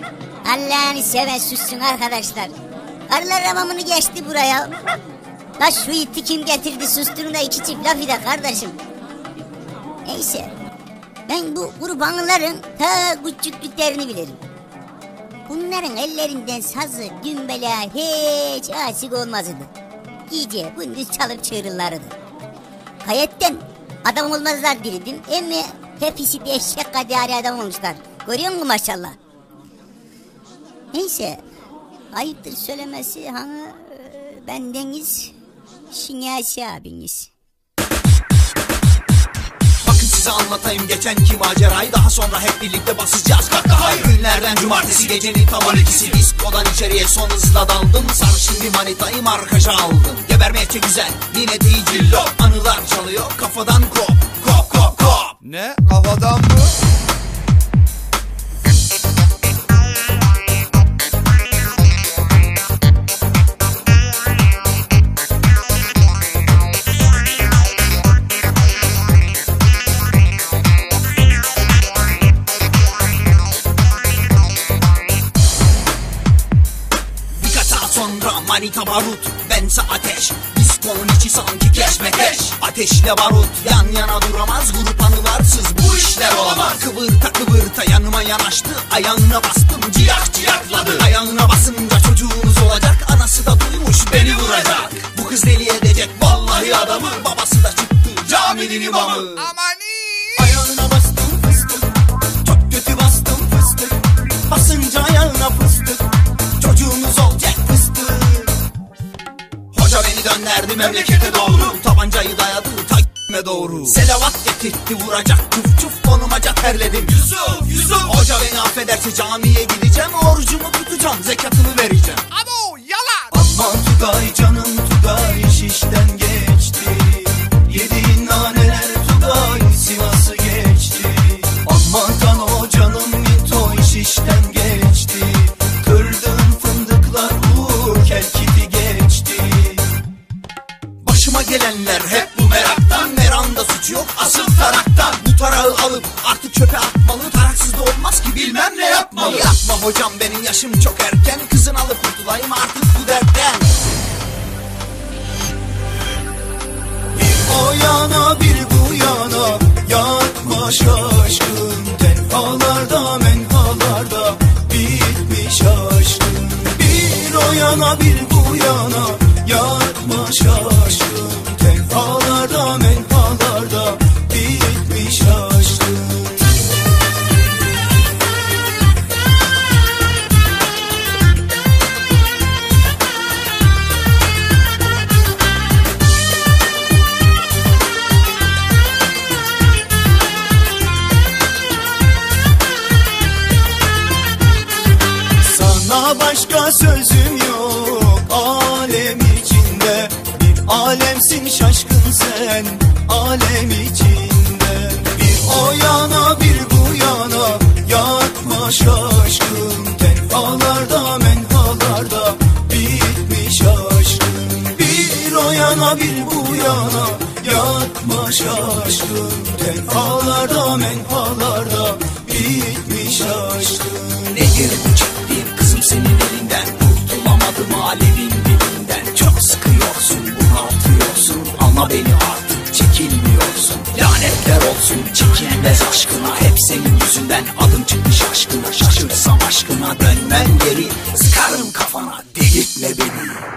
Allah'ını seven sussun arkadaşlar. Karılar hamamını geçti buraya. La şu iti kim getirdi, susturun da iki çift laf eder kardeşim. Neyse. Ben bu kurbanların ta küçüklüklerini bilirim. Bunların ellerinden sazı, dümbele hiç asık olmazdı. Gece gündüz çalıp çığırırlardı. Hayatten adam olmazlar dedim. Ama hepsi de eşek kadar adam olmuşlar. Görüyor musun maşallah? Neyse. Ayıptır söylemesi bendeniz Şinasi abiniz. Size anlatayım geçenki macerayı, daha sonra hep birlikte basacağız kahkahayı. Günlerden cumartesi gecenin tam 12'si, diskodan içeriye son hızla daldım. Sarışın bir manitayı markaja aldım. Gebermeye güzel yine değil lop. Anılar çalıyor kafadan kop kop kop kop. Ne kafadan mı? Sonra manita barut, bense ateş. Diskonun içi sanki keşmekeş. Ateşle barut yan yana duramaz. Grup anılarsız bu işler olamaz. Kıvırta kıvırta yanıma yanaştı. Ayağına bastım ciyak ciyakladı. Ayağına basınca çocuğunuz olacak. Anası da duymuş beni vuracak. Bu kız deli edecek vallahi adamı. Babası da çıktı caminin imamı. Amani. Ayağına bastım fıstık, çok kötü bastım fıstık. Basınca ayağına fıstık, çocuğunuz olacak fıstık. Hoca beni gönderdi memlekete doğru. Tabancayı dayadı ta***me doğru. Selavat getirtti vuracak, çuf çuf konuma terledim. Yusuf hoca beni affederse camiye gideceğim. Orucumu tutacağım, zekatımı vereceğim. Abo yalan. Aman Tugay canım Tugay, şişten geçti. Yediğin naneler Tugay, Sivas'ı geçti. Aman Tano canım Mitoy, şişten geçti. Kırdığın fındıklar vur, kelkiti geçti. Başıma gelenler hep bu meraktan. Meranda suç yok asıl taraktan. Bu tarağı alıp artık çöpe atmalı. Taraksız da olmaz ki bilmem ne yapmalı. Yapma hocam benim yaşım çok erken. Kızını alıp kurtulayım artık bu dertten. Bir o yana bir bu yana, yatma şaşkın. Tenhalarda menhalarda bitmiş aşkın. Bir o yana bir bu yana, yatma şaşkın. Tenhalarda menhalarda bitmiş aşkın. Sana başka sözüm yok alem içinde. Bir alemsin şaşkın sen alem içinde. Bir o yana bir bu yana, yatma şaşkın. Tenhalarda menhalarda bitmiş aşkın. Bir o yana bir bu yana, yatma şaşkın. Tenhalarda menhalarda bitmiş aşkın. Nedir bu çektiğim kızım senin elinden? Kurtulamadım alemin dilinden. Çok sıkıyorsun, bunaltıyorsun. Anla beni artık, çekilmiyorsun. Lanetler olsun çekilmez aşkına. Hep senin yüzünden adım çıkmış aşkına. Şaşırsam aşkına dönmem geri. Sıkarım kafana, delirtme beni.